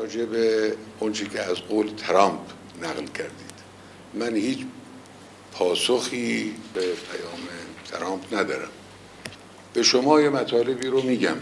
راجع به اونچه که از قول ترامپ نقل کردید، من هیچ پاسخی به پیام ترامپ ندارم. به شما یه مطالبی رو میگم،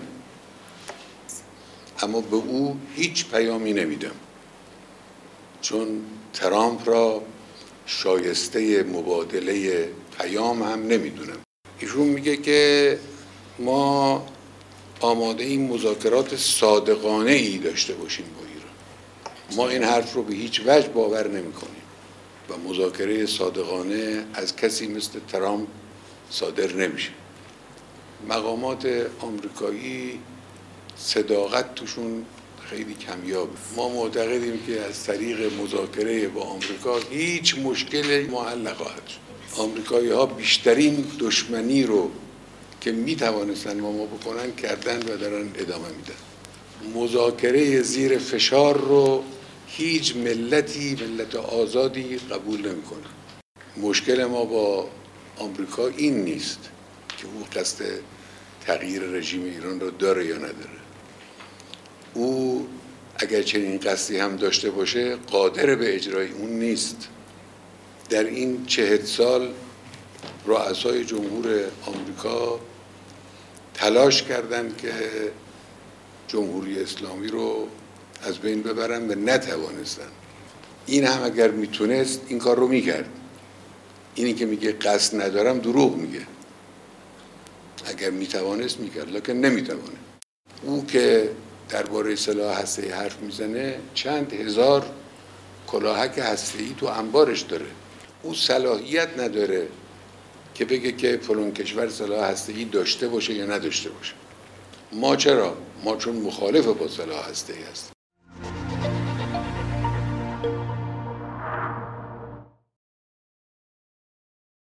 اما به او هیچ پیامی نمیدم، چون ترامپ را شایسته مبادله پیام هم نمیدونم. ایشون میگه که ما آماده این مذاکرات صادقانه ای داشته باشیم با ایران. ما این حرف رو به هیچ وجه باور نمی کنیم و مذاکره صادقانه از کسی مثل ترامپ صادر نمیشه. مقامات آمریکایی صداقت توشون خیلی کمیابه. ما معتقدیم که از طریق مذاکره با آمریکا هیچ مشکلی حل نخواهد شد. آمریکایی ها بیشترین دشمنی رو که می توانستن با ما بکنن کردن و دارن ادامه میدن. مذاکره زیر فشار رو هیچ ملت آزادی قبول نمیکنه. مشکل ما با آمریکا این نیست که او قصد تغییر رژیم ایران رو داره یا نداره. او اگر چنین قصدی هم داشته باشه قادر به اجرای اون نیست. در این 40 سال رؤسای جمهور آمریکا تلاش کردند که جمهوری اسلامی رو از بین ببرن و نتوانستن. این هم اگر میتونست این کار رو میکرد. اینی که میگه قصد ندارم دروغ میگه. اگر میتوانست میکرد، لکن نمیتوانه. او که درباره سلاح هسته‌ای حرف میزنه چند هزار کلاهک هسته‌ای تو انبارش داره. او صلاحیت نداره که بگه که فلان کشور سلاح هسته‌ای داشته باشه یا نداشته باشه. ما چرا؟ ما چون مخالف با سلاح هسته‌ای هستیم.